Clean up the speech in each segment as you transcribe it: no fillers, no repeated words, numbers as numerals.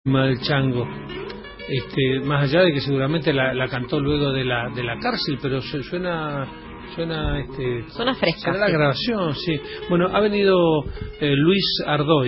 del Chango, más allá de que seguramente la cantó luego de la cárcel, pero suena fresca. será la grabación, sí. Bueno, ha venido Luis Ardoy,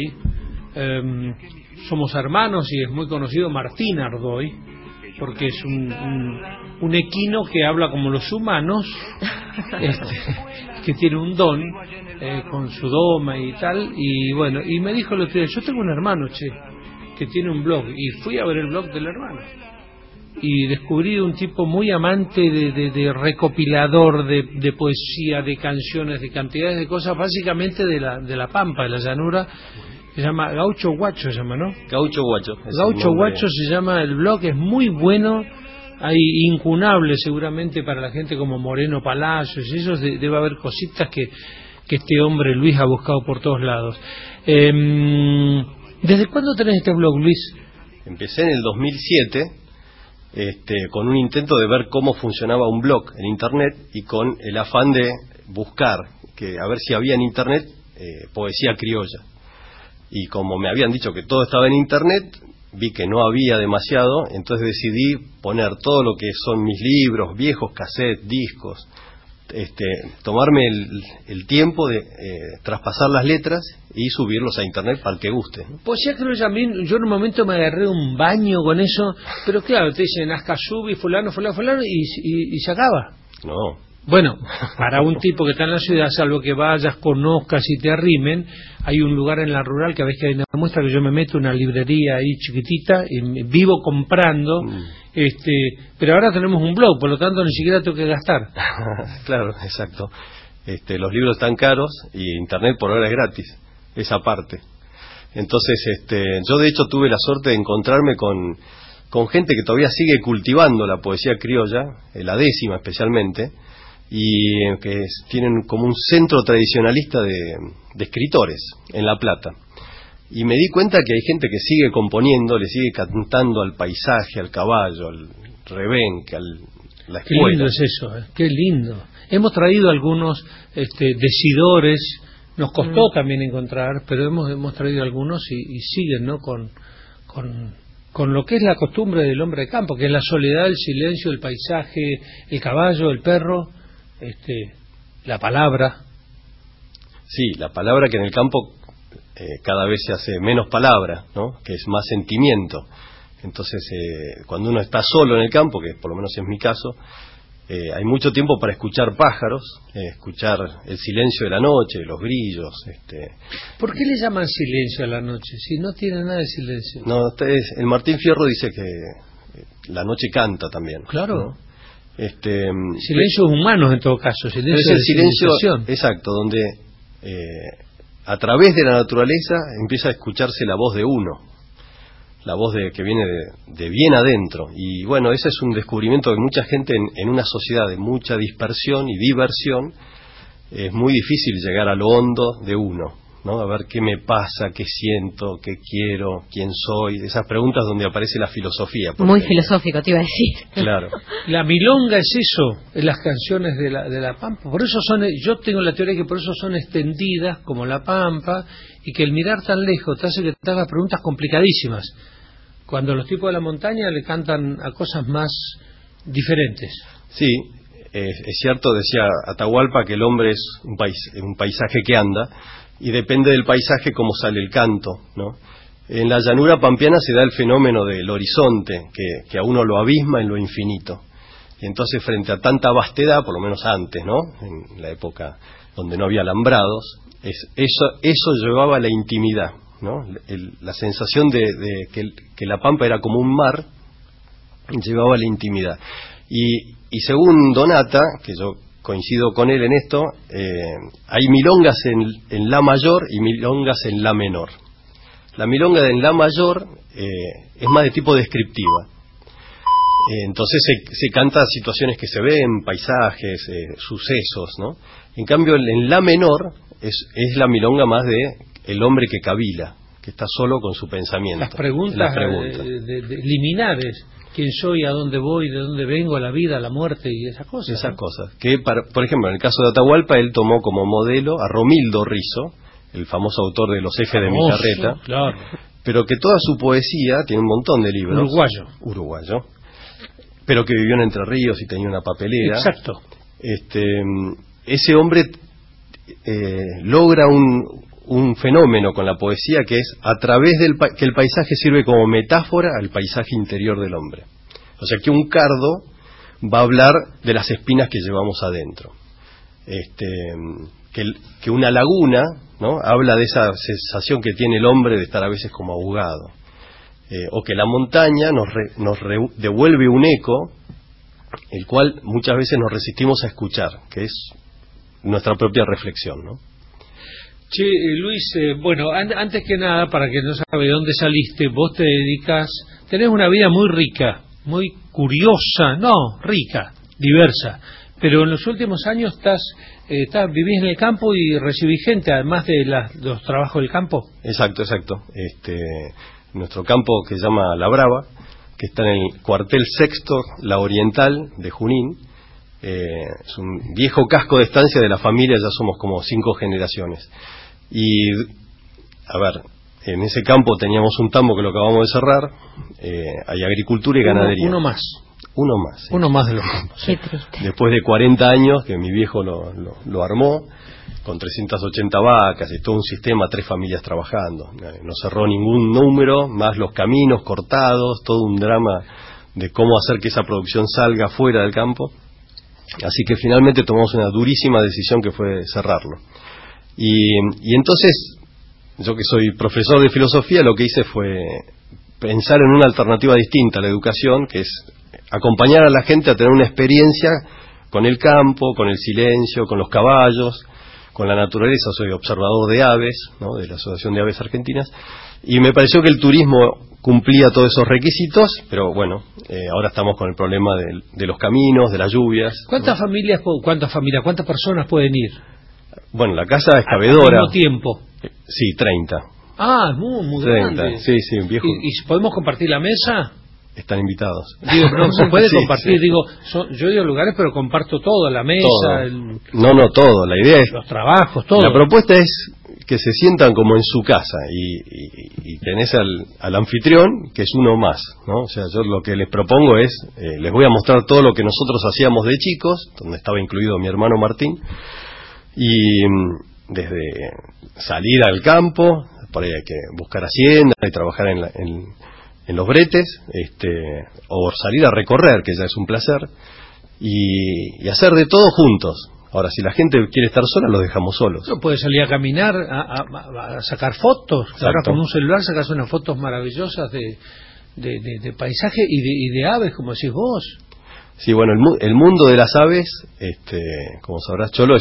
somos hermanos y es muy conocido Martín Ardoy, porque es un equino que habla como los humanos, que tiene un don con su doma y tal, y bueno, y me dijo el otro día, yo tengo un hermano, que tiene un blog, y fui a ver el blog del hermano y descubrí un tipo muy amante de recopilador de poesía, de canciones, de cantidades de cosas, básicamente de la pampa, de la llanura. Se llama Gaucho Guacho, se llama, ¿no? Gaucho Guacho. Gaucho Guacho se llama el blog, es muy bueno. Hay incunable seguramente para la gente como Moreno Palacios y eso, debe haber cositas que este hombre Luis ha buscado por todos lados. ¿Desde cuándo tenés este blog, Luis? Empecé en el 2007 con un intento de ver cómo funcionaba un blog en Internet y con el afán de buscar, a ver si había en Internet poesía criolla. Y como me habían dicho que todo estaba en Internet, vi que no había demasiado, entonces decidí poner todo lo que son mis libros, viejos cassettes, discos, tomarme el tiempo de traspasar las letras y subirlos a Internet para el que guste, ¿no? Pues ya creo yo en un momento me agarré un baño con eso, pero claro, te dicen Ascasubi, fulano, y se acaba. No. Bueno, para un tipo que está en la ciudad, salvo que vayas, conozcas y te arrimen, hay un lugar en la rural que a veces hay una muestra que yo me meto, una librería ahí chiquitita, y vivo comprando, pero ahora tenemos un blog, por lo tanto ni siquiera tengo que gastar. Claro, exacto. Los libros están caros y Internet por ahora es gratis, esa parte. Entonces, yo de hecho tuve la suerte de encontrarme con gente que todavía sigue cultivando la poesía criolla, la décima especialmente, y que tienen como un centro tradicionalista de escritores en La Plata. Y me di cuenta que hay gente que sigue componiendo, le sigue cantando al paisaje, al caballo, al rebenque, la escuela. Qué lindo es eso, qué lindo. Hemos traído algunos decidores, nos costó también encontrar, pero hemos traído algunos y siguen, ¿no? Con lo que es la costumbre del hombre de campo, que es la soledad, el silencio, el paisaje, el caballo, el perro, la palabra. Sí, la palabra, que en el campo cada vez se hace menos palabra, ¿no? Que es más sentimiento. Entonces, cuando uno está solo en el campo, que por lo menos es mi caso, hay mucho tiempo para escuchar pájaros, escuchar el silencio de la noche, los grillos. ¿Por qué le llaman silencio a la noche si no tiene nada de silencio? No, el Martín Fierro dice que la noche canta también. Claro. ¿No? Silencios humanos en todo caso, silencio es el silencio, civilización. exacto, donde a través de la naturaleza empieza a escucharse la voz de uno, la voz que viene de bien adentro. Y bueno, ese es un descubrimiento de mucha gente en una sociedad de mucha dispersión y diversión. Es muy difícil llegar a lo hondo de uno, ¿no? A ver qué me pasa, qué siento, qué quiero, quién soy. Esas preguntas donde aparece la filosofía. Muy filosófico, te iba a decir. Claro. La milonga es eso, en las canciones de la Pampa. Por eso yo tengo la teoría que por eso son extendidas como la Pampa, y que el mirar tan lejos te hace que te hagas preguntas complicadísimas, cuando los tipos de la montaña le cantan a cosas más diferentes. Sí, es cierto, decía Atahualpa, que el hombre es un paisaje que anda, y depende del paisaje cómo sale el canto, ¿no? En la llanura pampeana se da el fenómeno del horizonte, que a uno lo abisma en lo infinito. Y entonces, frente a tanta vastedad, por lo menos antes, ¿no? En la época donde no había alambrados, eso llevaba a la intimidad, ¿no? La sensación de que la pampa era como un mar, llevaba a la intimidad. Y según Donata, que yo coincido con él en esto, hay milongas en la mayor y milongas en la menor. La milonga en la mayor es más de tipo descriptiva. Entonces se canta situaciones que se ven, paisajes, sucesos, ¿no? En cambio, en la menor es la milonga más de el hombre que cavila, que está solo con su pensamiento. Las preguntas. Liminares. ¿Quién soy? ¿A dónde voy? ¿De dónde vengo? ¿A la vida? ¿A la muerte? Y esas cosas. Esas cosas. Que, por ejemplo, en el caso de Atahualpa, él tomó como modelo a Romildo Rizo, el famoso autor de Los Ejes de mi carreta. Claro. pero que toda su poesía, tiene un montón de libros. Uruguayo, pero que vivió en Entre Ríos y tenía una papelera. Exacto. Ese hombre logra un fenómeno con la poesía que es a través que el paisaje sirve como metáfora al paisaje interior del hombre. O sea que un cardo va a hablar de las espinas que llevamos adentro. Que una laguna, ¿no?, habla de esa sensación que tiene el hombre de estar a veces como ahogado. O que la montaña nos devuelve un eco, el cual muchas veces nos resistimos a escuchar, que es nuestra propia reflexión, ¿no? Che, Luis, bueno, antes que nada, para quien no sabe de dónde saliste, vos te dedicas, tenés una vida muy rica, muy curiosa, rica, diversa, pero en los últimos años vivís en el campo y recibís gente, además de los trabajos del campo. Exacto. Nuestro campo, que se llama La Brava, que está en el cuartel sexto, La Oriental, de Junín, es un viejo casco de estancia de la familia, ya somos como 5 generaciones. Y, a ver, en ese campo teníamos un tambo que lo acabamos de cerrar, hay agricultura y ganadería. Uno más. Sí. Uno más de los campos. Qué triste. Después de 40 años que mi viejo lo armó, con 380 vacas y todo un sistema, 3 familias trabajando. No cerró ningún número, más los caminos cortados, todo un drama de cómo hacer que esa producción salga fuera del campo. Así que finalmente tomamos una durísima decisión que fue cerrarlo. Y entonces, yo que soy profesor de filosofía, lo que hice fue pensar en una alternativa distinta a la educación, que es acompañar a la gente a tener una experiencia con el campo, con el silencio, con los caballos, con la naturaleza. Soy observador de aves, ¿no?, de la Asociación de Aves Argentinas, y me pareció que el turismo cumplía todos esos requisitos, pero bueno, ahora estamos con el problema de los caminos, de las lluvias. ¿Cuántas personas pueden ir? Bueno, la casa es cabedora. ¿Al mismo tiempo? Sí, 30. Ah, muy 30. Grande. Sí, viejo. ¿Y podemos compartir la mesa? Están invitados. Digo, no se puede compartir, sí. Digo, yo he ido a lugares, pero comparto todo, la mesa, todo. Todo, la idea es... los trabajos, todo. La propuesta es que se sientan como en su casa y tenés al anfitrión, que es uno más, ¿no? O sea, yo lo que les propongo es, les voy a mostrar todo lo que nosotros hacíamos de chicos, donde estaba incluido mi hermano Martín, y desde salir al campo, por ahí hay que buscar hacienda y trabajar en los bretes, o salir a recorrer, que ya es un placer, y hacer de todo juntos. Ahora, si la gente quiere estar sola, los dejamos solos. No puede salir a caminar, a sacar fotos. Exacto. Ahora con un celular sacas unas fotos maravillosas de paisaje y de aves, como decís vos. Sí, bueno, el mundo de las aves, como sabrás, Cholo,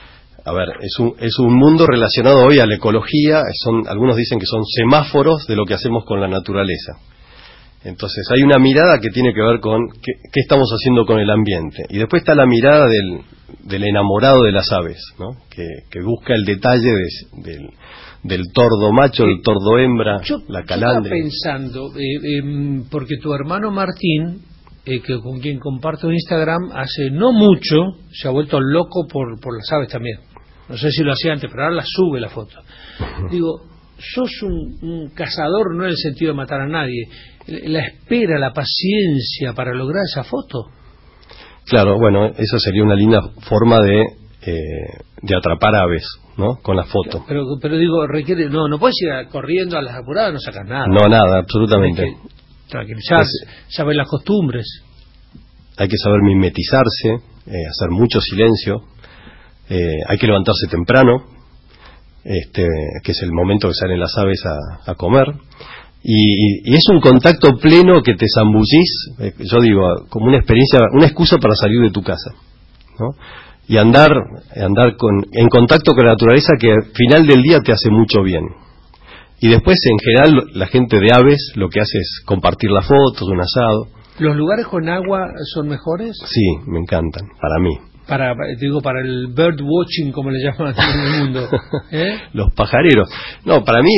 es un mundo relacionado hoy a la ecología. Algunos dicen que son semáforos de lo que hacemos con la naturaleza. Entonces hay una mirada que tiene que ver con qué estamos haciendo con el ambiente. Y después está la mirada del enamorado de las aves, ¿no?, que busca el detalle del tordo macho, del tordo hembra, la calandria. Yo estaba pensando, porque tu hermano Martín, con quien comparto Instagram, hace no mucho se ha vuelto loco por las aves también. No sé si lo hacía antes, pero ahora la sube la foto. Digo, sos un cazador, no en el sentido de matar a nadie, la espera, la paciencia para lograr esa foto. Claro, bueno, eso sería una linda forma de atrapar aves, ¿no?, con la foto. Pero digo, requiere, no puedes ir corriendo a las apuradas, no sacas nada. No, nada, absolutamente. Hay que tranquilizar, saber las costumbres. Hay que saber mimetizarse, hacer mucho silencio, hay que levantarse temprano, que es el momento que salen las aves a comer. Y es un contacto pleno que te zambullís, yo digo, como una experiencia, una excusa para salir de tu casa, ¿no?, y andar en contacto con la naturaleza, que al final del día te hace mucho bien. Y después, en general, la gente de aves lo que hace es compartir las fotos de un asado. ¿Los lugares con agua son mejores? Sí, me encantan, para mí. Para el bird watching, como le llaman en el mundo. Los pajareros. No, para mí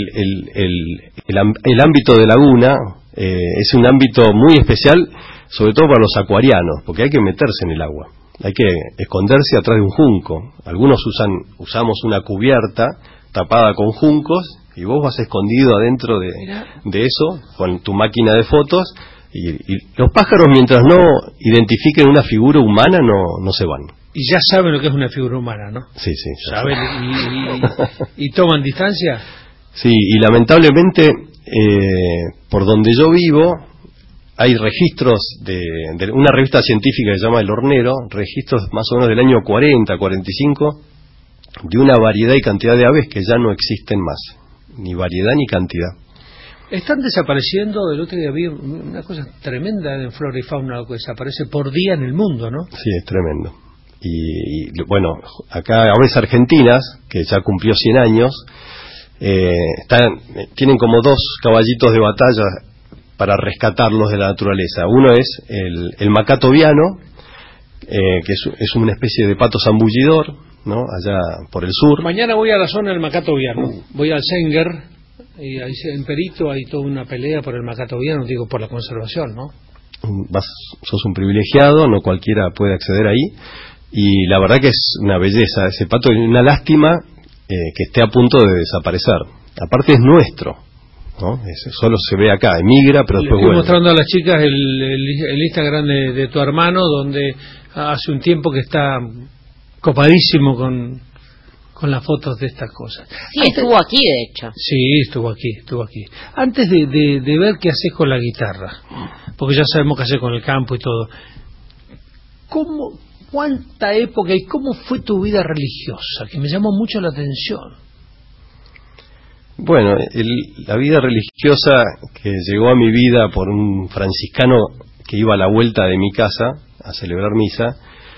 el ámbito de laguna es un ámbito muy especial, sobre todo para los acuarianos, porque hay que meterse en el agua, hay que esconderse atrás de un junco. Algunos usamos una cubierta tapada con juncos, y vos vas escondido adentro de eso, con tu máquina de fotos, y los pájaros, mientras no identifiquen una figura humana, no se van. Y ya saben lo que es una figura humana, ¿no? Sí. ¿Saben? ¿Y toman distancia? Sí, y lamentablemente, por donde yo vivo, hay registros de una revista científica que se llama El Hornero, registros más o menos del año 40, 45, de una variedad y cantidad de aves que ya no existen más, ni variedad ni cantidad. Están desapareciendo. El otro día había una cosa tremenda en flora y fauna que desaparece por día en el mundo, ¿no? Sí, es tremendo. Y bueno, acá aves argentinas, que ya cumplió 100 años, tienen como 2 caballitos de batalla para rescatarlos de la naturaleza. Uno es el macato viano, que es una especie de pato zambullidor, ¿no? Allá por el sur. Mañana voy a la zona del macato viano, voy al Senger, y ahí en Perito hay toda una pelea por el macato viano, digo, por la conservación, ¿no? Sos un privilegiado, no cualquiera puede acceder ahí, y la verdad que es una belleza ese pato, y una lástima que esté a punto de desaparecer. Aparte es nuestro, ¿no? Solo se ve acá, emigra, pero después vuelve. Estoy mostrando a las chicas el Instagram de tu hermano, donde hace un tiempo que está copadísimo con las fotos de estas cosas. Sí, estuvo aquí, de hecho. Sí, estuvo aquí. Antes de ver qué haces con la guitarra, porque ya sabemos qué hacer con el campo y todo, ¿cuánta época y cómo fue tu vida religiosa? Que me llamó mucho la atención. Bueno, la vida religiosa que llegó a mi vida por un franciscano que iba a la vuelta de mi casa a celebrar misa,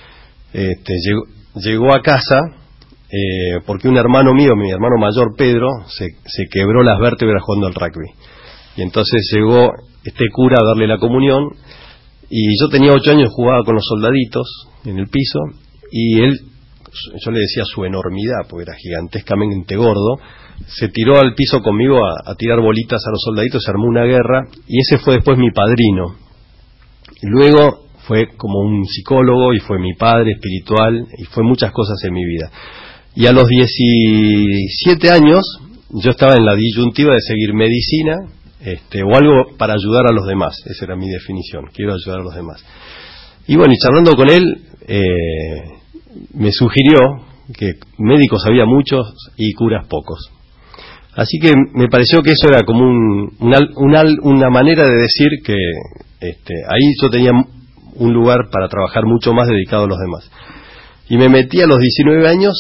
llegó a casa porque un hermano mío, mi hermano mayor Pedro, se quebró las vértebras jugando al rugby. Y entonces llegó este cura a darle la comunión, y yo tenía 8 años, jugaba con los soldaditos en el piso, y él, yo le decía su enormidad, porque era gigantescamente gordo, se tiró al piso conmigo a tirar bolitas a los soldaditos, se armó una guerra, y ese fue después mi padrino. Y luego fue como un psicólogo, y fue mi padre espiritual, y fue muchas cosas en mi vida. Y a los 17 años yo estaba en la disyuntiva de seguir medicina o algo para ayudar a los demás. Esa era mi definición, quiero ayudar a los demás. Y bueno, y charlando con él, me sugirió que médicos había muchos y curas pocos. Así que me pareció que eso era como una manera de decir que ahí yo tenía un lugar para trabajar mucho más dedicado a los demás. Y me metí a los 19 años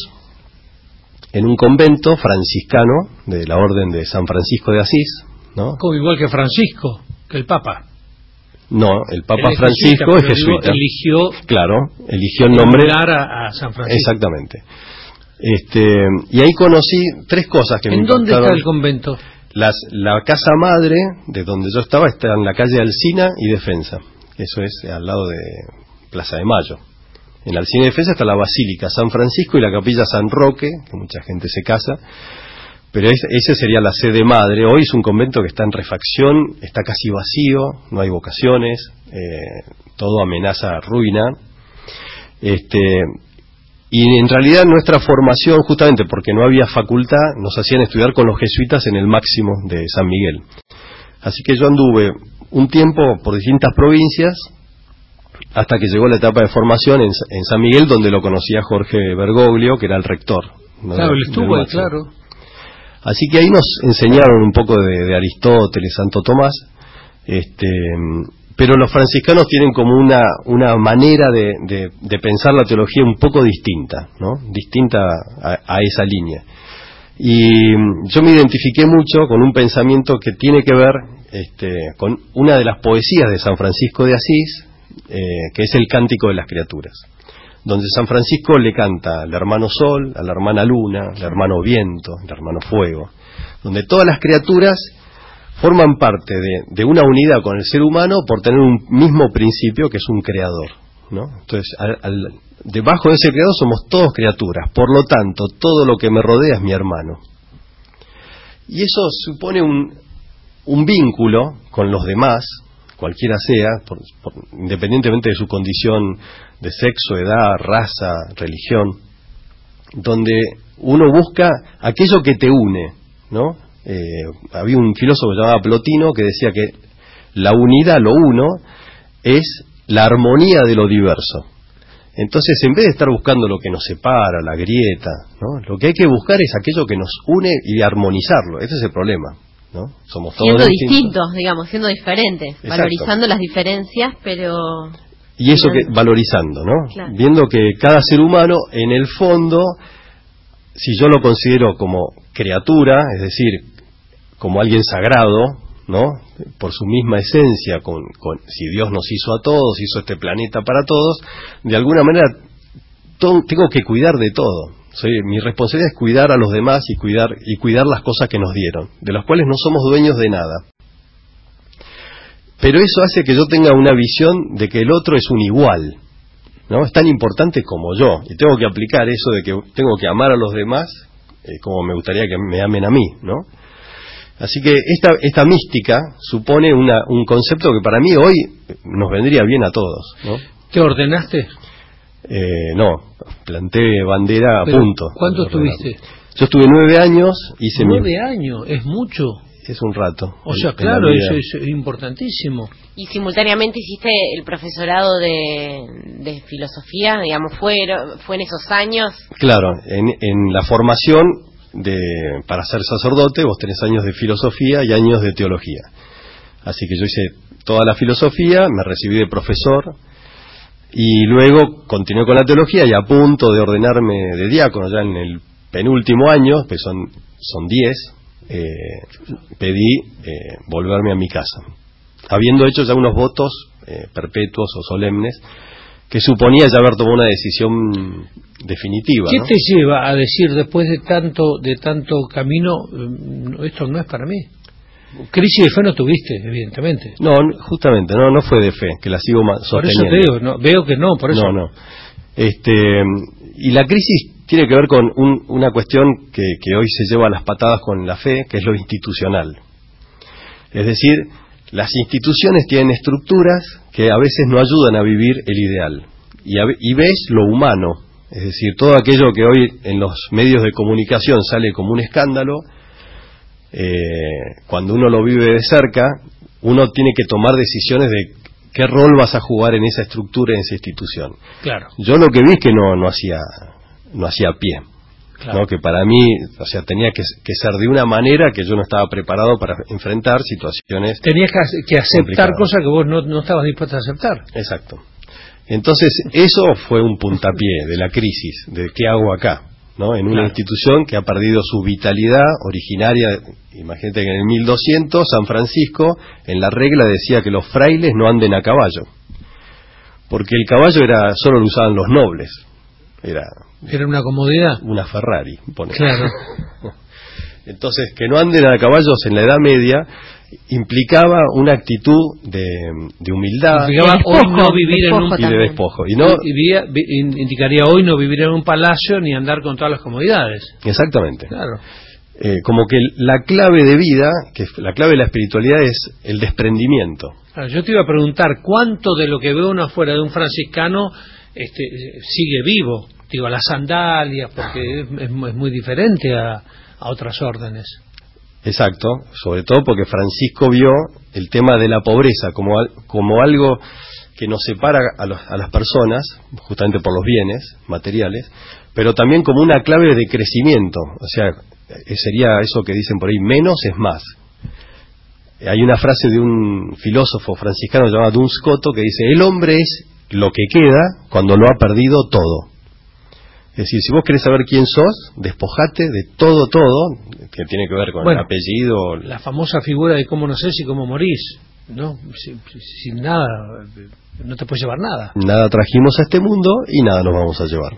en un convento franciscano de la Orden de San Francisco de Asís, ¿no? Como igual que Francisco, que el Papa. No, el Papa Francisco es jesuita. Eligió el nombre a San Francisco. Exactamente. Y ahí conocí 3 cosas que me impactaron. ¿En dónde está el convento? La casa madre de donde yo estaba está en la calle Alsina y Defensa. Eso es al lado de Plaza de Mayo. En Alsina y Defensa está la Basílica San Francisco y la Capilla San Roque, que mucha gente se casa, pero ese sería la sede madre. Hoy es un convento que está en refacción, está casi vacío, no hay vocaciones, todo amenaza ruina. Y en realidad nuestra formación, justamente porque no había facultad, nos hacían estudiar con los jesuitas en el Máximo de San Miguel. Así que yo anduve un tiempo por distintas provincias, hasta que llegó la etapa de formación en San Miguel, donde lo conocía Jorge Bergoglio, que era el rector, ¿no? Claro, él estuvo ahí, claro. Así que ahí nos enseñaron un poco de Aristóteles, Santo Tomás, pero los franciscanos tienen como una manera de pensar la teología un poco distinta, ¿no? Distinta a esa línea. Y yo me identifiqué mucho con un pensamiento que tiene que ver con una de las poesías de San Francisco de Asís, que es el Cántico de las Criaturas, donde San Francisco le canta al hermano Sol, a la hermana Luna, al hermano Viento, al hermano Fuego, donde todas las criaturas forman parte de una unidad con el ser humano por tener un mismo principio, que es un creador, ¿no? Entonces, debajo de ese creador somos todos criaturas, por lo tanto, todo lo que me rodea es mi hermano. Y eso supone un vínculo con los demás, cualquiera sea, independientemente de su condición de sexo, edad, raza, religión. donde uno busca aquello que te une, ¿no? Había un filósofo llamado Plotino que decía que la unidad, lo uno, es la armonía de lo diverso. Entonces, en vez de estar buscando lo que nos separa, la grieta, ¿no? Lo que hay que buscar es aquello que nos une y armonizarlo. Ese es el problema, ¿no? Somos todos siendo distintos, digamos, siendo diferentes, exacto, valorizando las diferencias, pero... Y eso que valorizando, ¿no? Claro. Viendo que cada ser humano, en el fondo, si yo lo considero como criatura, es decir, como alguien sagrado, ¿no? Por su misma esencia, si Dios nos hizo a todos, hizo este planeta para todos, de alguna manera tengo que cuidar de todo. Mi responsabilidad es cuidar a los demás y cuidar las cosas que nos dieron, de las cuales no somos dueños de nada. Pero eso hace que yo tenga una visión de que el otro es un igual, ¿no? Es tan importante como yo, y tengo que aplicar eso de que tengo que amar a los demás como me gustaría que me amen a mí, ¿no? Así que esta mística supone un concepto que para mí hoy nos vendría bien a todos, ¿no? ¿Te ordenaste? No, planté bandera a punto. ¿Cuánto estuviste? Yo estuve 9 años, hice 9 años, es mucho. Es un rato. O sea, claro, eso es importantísimo. Y simultáneamente hiciste el profesorado de filosofía, digamos, fue en esos años. Claro, en la formación para ser sacerdote, vos tenés años de filosofía y años de teología. Así que yo hice toda la filosofía, me recibí de profesor y luego continué con la teología y a punto de ordenarme de diácono ya en el penúltimo año, que son 10, pedí volverme a mi casa, habiendo hecho ya unos votos perpetuos o solemnes que suponía ya haber tomado una decisión definitiva. ¿Qué, ¿no? te lleva a decir después de tanto camino, esto no es para mí? Crisis de fe no tuviste, evidentemente. No, justamente, no fue de fe, que la sigo sosteniendo. Por eso te digo, veo que no, por eso. No. Y la crisis tiene que ver con una cuestión que hoy se lleva a las patadas con la fe, que es lo institucional. Es decir, las instituciones tienen estructuras que a veces no ayudan a vivir el ideal. Y ves lo humano, es decir, todo aquello que hoy en los medios de comunicación sale como un escándalo, cuando uno lo vive de cerca, uno tiene que tomar decisiones de qué rol vas a jugar en esa estructura, en esa institución. Claro. Yo lo que vi es que no hacía pie. Claro. ¿No? Que para mí, o sea, tenía que ser de una manera que yo no estaba preparado para enfrentar situaciones. Tenías que aceptar complicadas. Cosas que vos no estabas dispuesto a aceptar. Exacto. Entonces, eso fue un puntapié de la crisis, de qué hago acá, ¿no? En una institución que ha perdido su vitalidad originaria. Imagínate que en el 1200, San Francisco, en la regla decía que los frailes no anden a caballo, porque el caballo solo lo usaban los nobles. Era una comodidad. Una Ferrari, ponele. Claro. Entonces, que no anden a caballos en la Edad Media implicaba una actitud de humildad. Implicaba hoy no vivir y de despojo. Indicaría hoy no vivir en un palacio ni andar con todas las comodidades. Exactamente. Claro. Como que la clave de vida, que la clave de la espiritualidad es el desprendimiento. Claro, yo te iba a preguntar, ¿cuánto de lo que ve uno afuera de un franciscano sigue vivo? Digo, las sandalias, porque es muy diferente a otras órdenes. Exacto, sobre todo porque Francisco vio el tema de la pobreza como algo que nos separa a las personas, justamente por los bienes materiales, pero también como una clave de crecimiento. O sea, sería eso que dicen por ahí, menos es más. Hay una frase de un filósofo franciscano llamado Duns Scoto que dice: el hombre es lo que queda cuando lo ha perdido todo. Es decir, si vos querés saber quién sos, despojate de todo, que tiene que ver con el apellido. La famosa figura de cómo nacés y cómo morís, ¿no? Sin nada, no te puedes llevar nada. Nada trajimos a este mundo y nada nos vamos a llevar.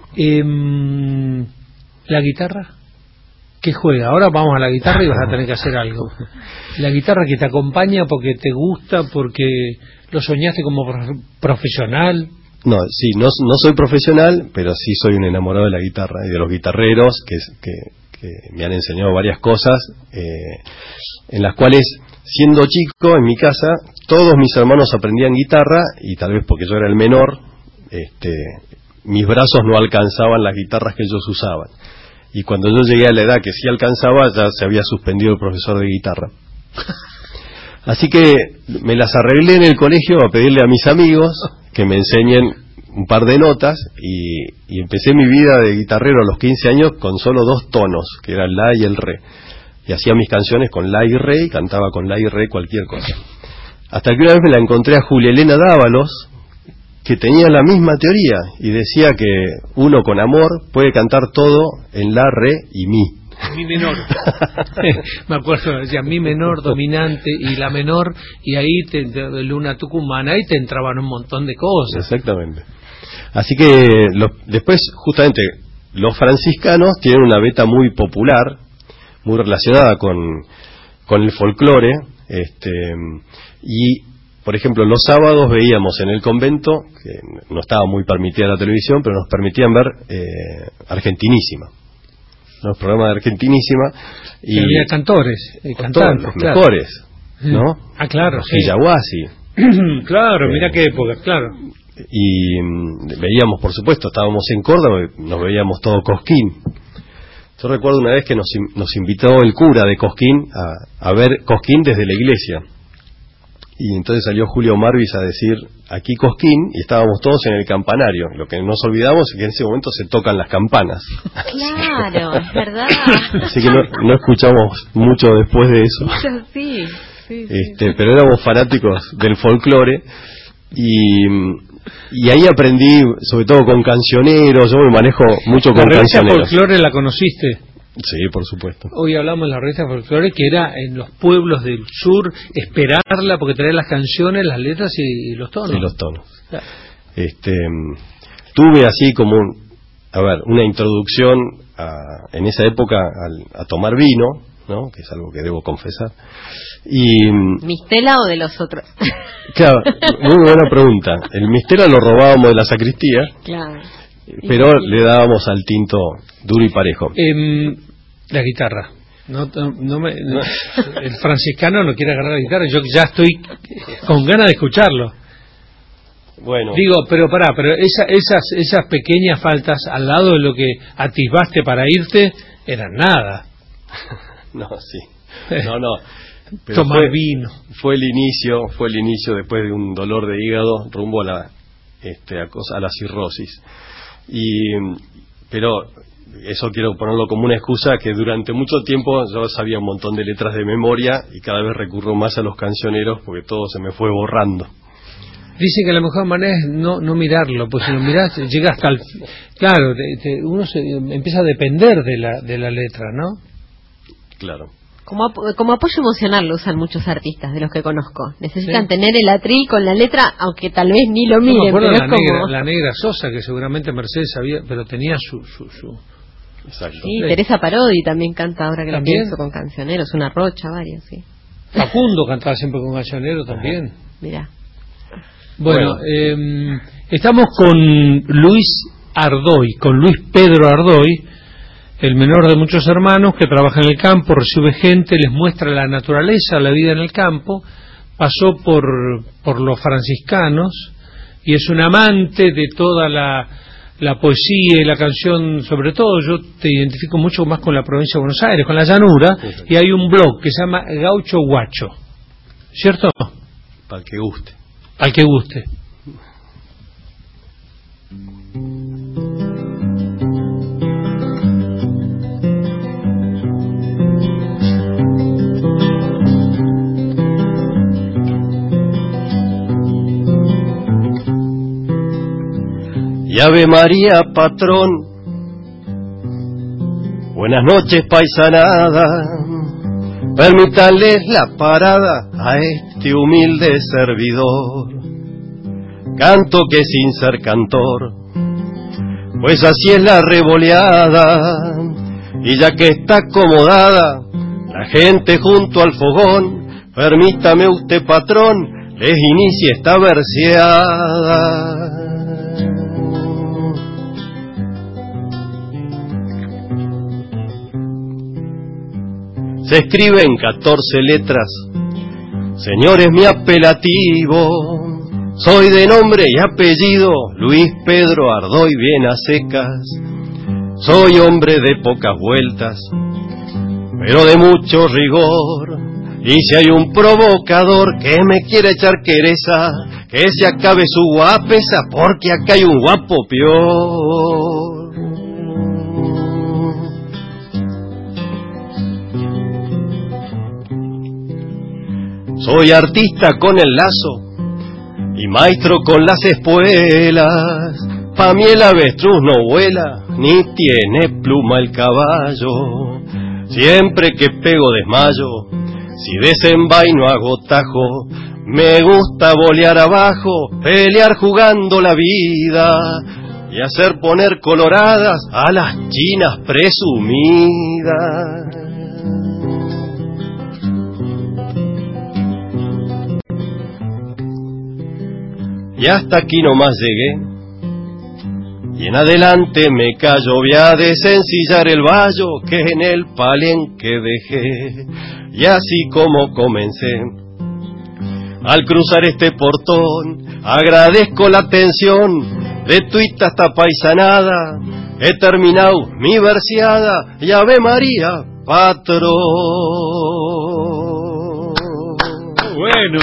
¿La guitarra? ¿Qué juega? Ahora vamos a la guitarra y vas a tener que hacer algo. La guitarra que te acompaña porque te gusta, porque lo soñaste como profesional. No, sí, no soy profesional, pero sí soy un enamorado de la guitarra y de los guitarreros que me han enseñado varias cosas, en las cuales, siendo chico, en mi casa, todos mis hermanos aprendían guitarra y tal vez porque yo era el menor, mis brazos no alcanzaban las guitarras que ellos usaban. Y cuando yo llegué a la edad que sí alcanzaba, ya se había suspendido el profesor de guitarra. Así que me las arreglé en el colegio a pedirle a mis amigos que me enseñen un par de notas, y empecé mi vida de guitarrero a los 15 años con solo 2 tonos, que eran la y el re. Y hacía mis canciones con la y re, y cantaba con la y re cualquier cosa. Hasta que una vez me la encontré a Julia Elena Dávalos, que tenía la misma teoría, y decía que uno con amor puede cantar todo en la, re y mi. Mi menor. Me acuerdo, decía mi menor dominante y la menor, y ahí Luna Tucumana, ahí te entraban un montón de cosas. Exactamente. Así que después, justamente, los franciscanos tienen una beta muy popular, muy relacionada con el folclore, y por ejemplo los sábados veíamos en el convento, que no estaba muy permitida la televisión, pero nos permitían ver Argentinísima, los programas de Argentinísima, y había cantores, cantantes, los mejores, ¿no? Ah, claro, sí. Yaguasi. Claro, mira qué época, claro. Y veíamos, por supuesto, estábamos en Córdoba, nos veíamos todo Cosquín. Yo recuerdo una vez que nos invitó el cura de Cosquín a ver Cosquín desde la iglesia. Y entonces salió Julio Marvis a decir, aquí Cosquín, y estábamos todos en el campanario. Lo que nos olvidamos es que en ese momento se tocan las campanas. Claro, es verdad. Así que no escuchamos mucho después de eso. Sí, sí. Pero éramos fanáticos del folclore, y ahí aprendí, sobre todo con cancioneros. Yo me manejo mucho con cancioneros. ¿La revista Folclore la conociste? Sí, por supuesto. Hoy hablamos de la revista Folclore, que era en los pueblos del sur, esperarla porque traía las canciones, las letras y los tonos. Y los tonos. Claro. Tuve así como una introducción en esa época a tomar vino, ¿no? Que es algo que debo confesar. ¿Mistela o de los otros? Claro, muy buena pregunta. El Mistela lo robábamos de la sacristía. Claro. Pero le dábamos al tinto duro y parejo. La guitarra. El franciscano no quiere agarrar la guitarra. Yo ya estoy con ganas de escucharlo. Bueno. Digo, pero esas pequeñas faltas al lado de lo que atisbaste para irte eran nada. No, sí. No. Pero Tomar vino. Fue el inicio después de un dolor de hígado rumbo a la cirrosis. Pero eso quiero ponerlo como una excusa, que durante mucho tiempo yo sabía un montón de letras de memoria y cada vez recurro más a los cancioneros porque todo se me fue borrando. Dice que la mejor manera es no mirarlo, pues si lo mirás llega hasta el... Claro, uno empieza a depender de la letra, ¿no? Claro. Como apoyo emocional lo usan muchos artistas de los que conozco. Necesitan tener el atril con la letra, aunque tal vez ni lo miren. Me acuerdo pero la negra Sosa, que seguramente Mercedes sabía, pero tenía su... Exacto. Sí, Teresa Parodi también canta, ahora que lo ¿También? pienso, con cancioneros, una Rocha, varios, sí. Facundo cantaba siempre con cancionero también. Mirá. Bueno, estamos con Luis Pedro Ardoy, el menor de muchos hermanos, que trabaja en el campo, recibe gente, les muestra la naturaleza, la vida en el campo, pasó por los franciscanos y es un amante de toda la poesía y la canción. Sobre todo yo te identifico mucho más con la provincia de Buenos Aires, con la llanura, y hay un blog que se llama Gaucho Guacho, ¿cierto? Para que guste. Al que guste. Y Ave María, patrón, buenas noches, paisanada, permítanles la parada a este humilde servidor. Canto que sin ser cantor, pues así es la revoleada, y ya que está acomodada la gente junto al fogón, permítame usted, patrón, les inicie esta verseada. Se escribe en 14 letras, señores, mi apelativo, Soy de nombre y apellido Luis Pedro Ardoy Vienasecas. Soy hombre de pocas vueltas, pero de mucho rigor. Y si hay un provocador que me quiere echar quereza, que se acabe su guapesa, porque acá hay un guapo peor. Soy artista con el lazo y maestro con las espuelas. Pa' mí el avestruz no vuela, ni tiene pluma el caballo. Siempre que pego desmayo, si desenvaino hago tajo. Me gusta bolear abajo, pelear jugando la vida y hacer poner coloradas a las chinas presumidas. Y hasta aquí nomás llegué, y en adelante me callo. Voy a desencillar el vallo que en el palenque dejé. Y así como comencé, al cruzar este portón, agradezco la atención de tuita hasta paisanada. He terminado mi verseada y Ave María, patrón. Bueno.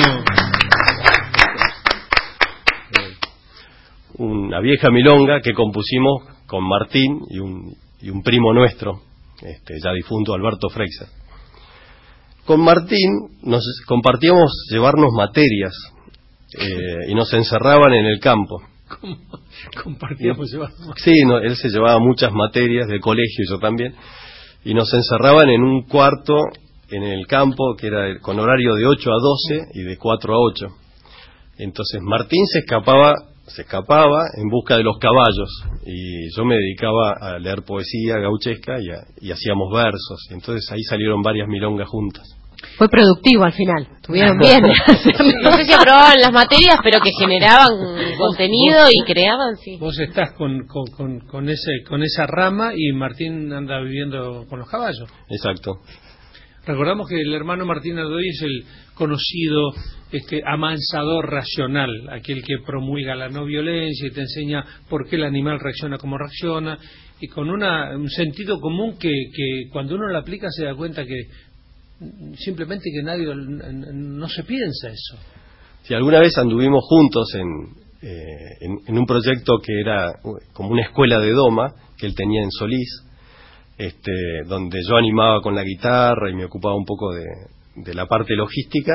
Una vieja milonga que compusimos con Martín y un primo nuestro, ya difunto, Alberto Freixer. Con Martín nos compartíamos llevarnos materias y nos encerraban en el campo. ¿Cómo? Compartíamos llevarnos. Sí, él se llevaba muchas materias del colegio y yo también, y nos encerraban en un cuarto en el campo que era con horario de 8 a 12 y de 4 a 8. Entonces Martín se escapaba en busca de los caballos y yo me dedicaba a leer poesía gauchesca y hacíamos versos. Entonces ahí salieron varias milongas juntas. Fue productivo al final, estuvieron bien. No sé si aprobaban las materias, pero que generaban contenido y creaban, sí. Vos estás con esa rama y Martín anda viviendo con los caballos. Exacto. Recordamos que el hermano Martín Ardoy es el conocido amansador racional, aquel que promulga la no violencia y te enseña por qué el animal reacciona como reacciona, y con un sentido común que cuando uno lo aplica se da cuenta que simplemente que nadie no se piensa eso. Si alguna vez anduvimos juntos en un proyecto que era como una escuela de doma que él tenía en Solís, donde yo animaba con la guitarra y me ocupaba un poco de la parte logística,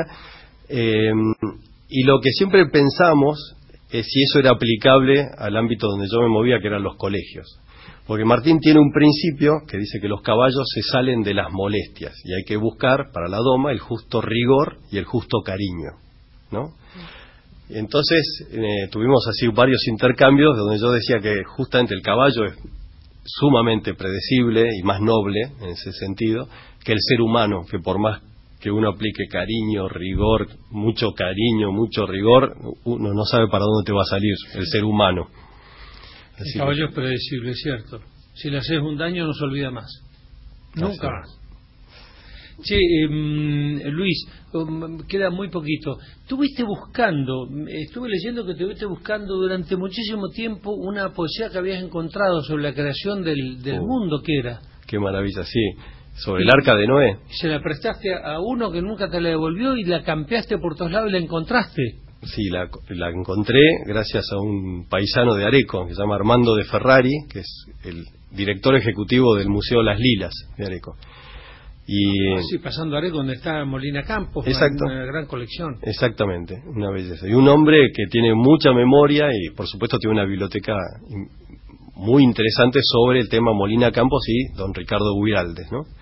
y lo que siempre pensamos es si eso era aplicable al ámbito donde yo me movía, que eran los colegios. Porque Martín tiene un principio que dice que los caballos se salen de las molestias y hay que buscar para la doma el justo rigor y el justo cariño, ¿no? Entonces tuvimos así varios intercambios donde yo decía que justamente el caballo es sumamente predecible y más noble en ese sentido que el ser humano, que por más que uno aplique cariño, rigor, mucho rigor, uno no sabe para dónde te va a salir el ser humano. El caballo es predecible, es cierto. Si le haces un daño no se olvida más. Nunca más. Che, Luis, queda muy poquito. Estuve leyendo que estuviste buscando durante muchísimo tiempo una poesía que habías encontrado sobre la creación del mundo, ¿qué era? Qué maravilla, sí. Sobre el arca de Noé. Se la prestaste a uno que nunca te la devolvió y la campeaste por todos lados y la encontraste. Sí, la encontré gracias a un paisano de Areco que se llama Armando de Ferrari, que es el director ejecutivo del Museo Las Lilas de Areco. Sí, pasando Areco, donde está Molina Campos, exacto, una gran colección. Exactamente, una belleza. Y un hombre que tiene mucha memoria y por supuesto tiene una biblioteca muy interesante sobre el tema Molina Campos y don Ricardo Guiraldes, ¿no?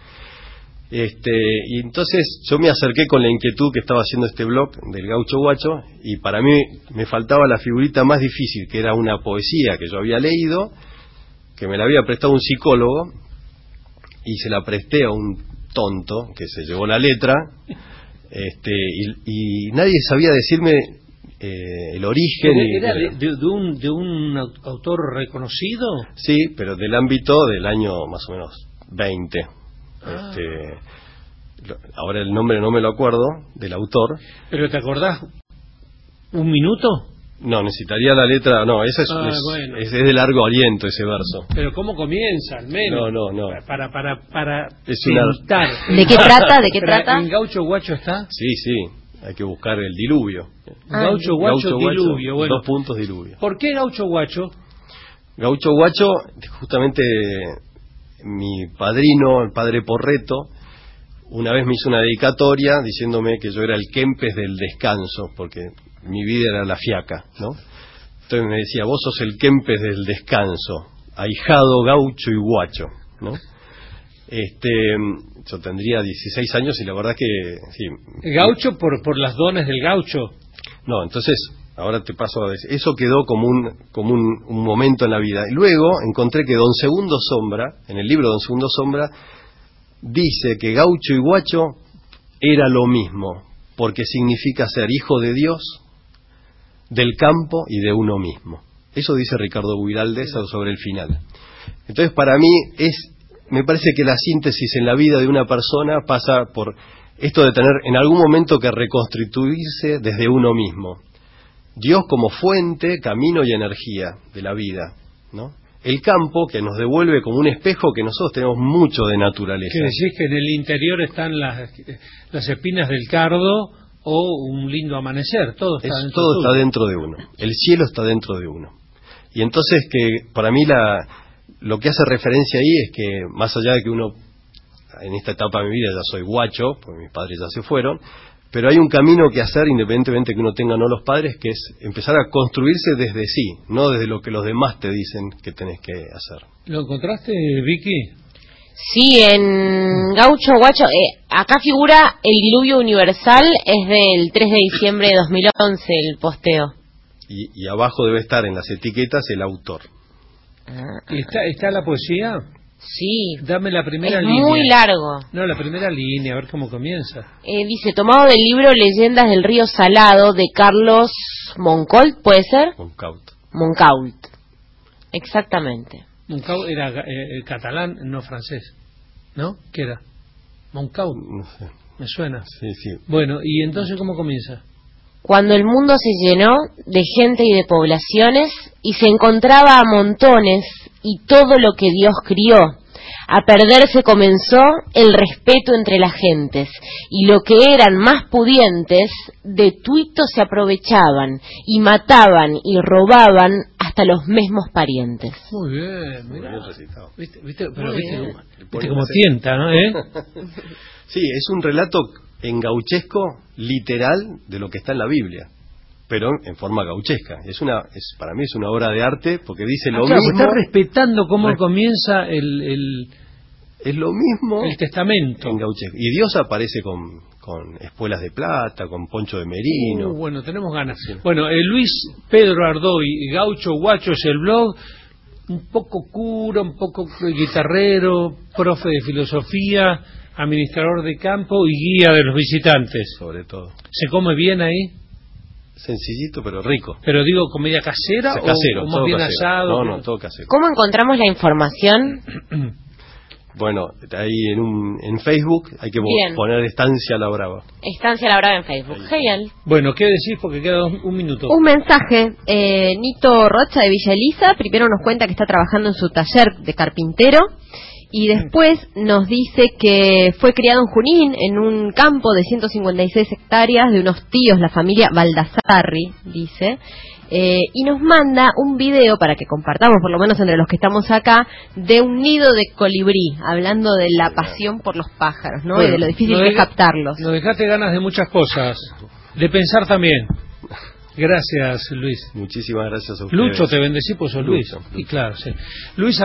Y entonces yo me acerqué con la inquietud que estaba haciendo este blog del Gaucho Guacho y para mí me faltaba la figurita más difícil, que era una poesía que yo había leído, que me la había prestado un psicólogo y se la presté a un tonto que se llevó la letra, y nadie sabía decirme el origen. ¿Era de un autor reconocido? Sí, pero del ámbito del año más o menos 20. Ahora el nombre no me lo acuerdo del autor. ¿Pero te acordás un minuto? No, necesitaría la letra. No, esa bueno. es de largo aliento ese verso. Pero ¿cómo comienza, al menos? No. Para Es tentar. ¿De qué trata? ¿De qué trata? ¿En Gaucho Guacho está? Sí, hay que buscar el diluvio. Gaucho Guacho, diluvio. Bueno, 2 puntos diluvio. ¿Por qué Gaucho Guacho? Gaucho Guacho, justamente mi padrino, el padre Porreto, una vez me hizo una dedicatoria diciéndome que yo era el Kempes del descanso, porque mi vida era la fiaca, ¿no? Entonces me decía, vos sos el Kempes del descanso, ahijado, gaucho y guacho, ¿no? Yo tendría 16 años y la verdad que sí. ¿Gaucho por las dones del gaucho? No, entonces, ahora te paso a decir, eso quedó como un momento en la vida. Y luego encontré que Don Segundo Sombra, en el libro Don Segundo Sombra, dice que gaucho y guacho era lo mismo, porque significa ser hijo de Dios, del campo y de uno mismo. Eso dice Ricardo Guiraldes sobre el final. Entonces, para mí me parece que la síntesis en la vida de una persona pasa por esto de tener en algún momento que reconstituirse desde uno mismo. Dios como fuente, camino y energía de la vida, ¿no? El campo que nos devuelve como un espejo que nosotros tenemos mucho de naturaleza. ¿Qué decís? Que en el interior están las espinas del cardo o un lindo amanecer, todo está dentro de uno. El cielo está dentro de uno. Y entonces que para mí lo que hace referencia ahí es que más allá de que uno en esta etapa de mi vida ya soy guacho, porque mis padres ya se fueron, pero hay un camino que hacer independientemente que uno tenga o no los padres, que es empezar a construirse desde sí, no desde lo que los demás te dicen que tenés que hacer. ¿Lo encontraste, Vicky? Sí, en Gaucho Guacho, acá figura el diluvio universal, es del 3 de diciembre de 2011 el posteo. Y abajo debe estar en las etiquetas el autor. ¿Está la poesía? Sí. Dame la primera es línea. Muy largo. No, la primera línea, a ver cómo comienza. Dice, tomado del libro Leyendas del Río Salado de Carlos Moncault, ¿puede ser? Moncault. Exactamente. Moncault era catalán, no francés. ¿No? ¿Qué era? Moncault. No sé. Me suena. Sí. Bueno, ¿y entonces cómo comienza? Cuando el mundo se llenó de gente y de poblaciones y se encontraba a montones y todo lo que Dios crió, a perderse comenzó el respeto entre las gentes, y lo que eran más pudientes, de tuito se aprovechaban, y mataban y robaban hasta los mismos parientes. Muy bien, mira. Muy bien recitado. ¿Viste cómo tienta, ¿no? Sí, es un relato en gauchesco literal de lo que está en la Biblia, pero en forma gauchesca. Para mí es una obra de arte porque dice lo mismo. Está respetando cómo comienza es lo mismo el testamento en gauchesco. Y Dios aparece con espuelas de plata, con poncho de merino. Bueno, tenemos ganas. Sí. Bueno, Luis Pedro Ardoy, Gaucho Guacho es el blog, un poco cura, un poco guitarrero, profe de filosofía, administrador de campo y guía de los visitantes. Sobre todo. ¿Se come bien ahí? Sencillito pero rico. Pero digo, ¿comedia casera casero, o más bien casero. asado? No, todo casero. ¿Cómo encontramos la información? Bueno, ahí en Facebook hay que poner Estancia La Brava. Estancia La Brava en Facebook. Genial. Bueno, ¿qué decís? Porque queda un minuto. Un mensaje. Nito Rocha de Villa Elisa primero nos cuenta que está trabajando en su taller de carpintero. Y después nos dice que fue criado en Junín, en un campo de 156 hectáreas de unos tíos, la familia Baldassarri, dice, y nos manda un video para que compartamos, por lo menos entre los que estamos acá, de un nido de colibrí, hablando de la pasión por los pájaros, ¿no? Bueno, y de lo difícil que es captarlos. Nos dejaste ganas de muchas cosas, de pensar también. Gracias, Luis. Muchísimas gracias a ustedes. Lucho, te bendecí, pues sos Luis. Lucho. Y claro, sí. Luis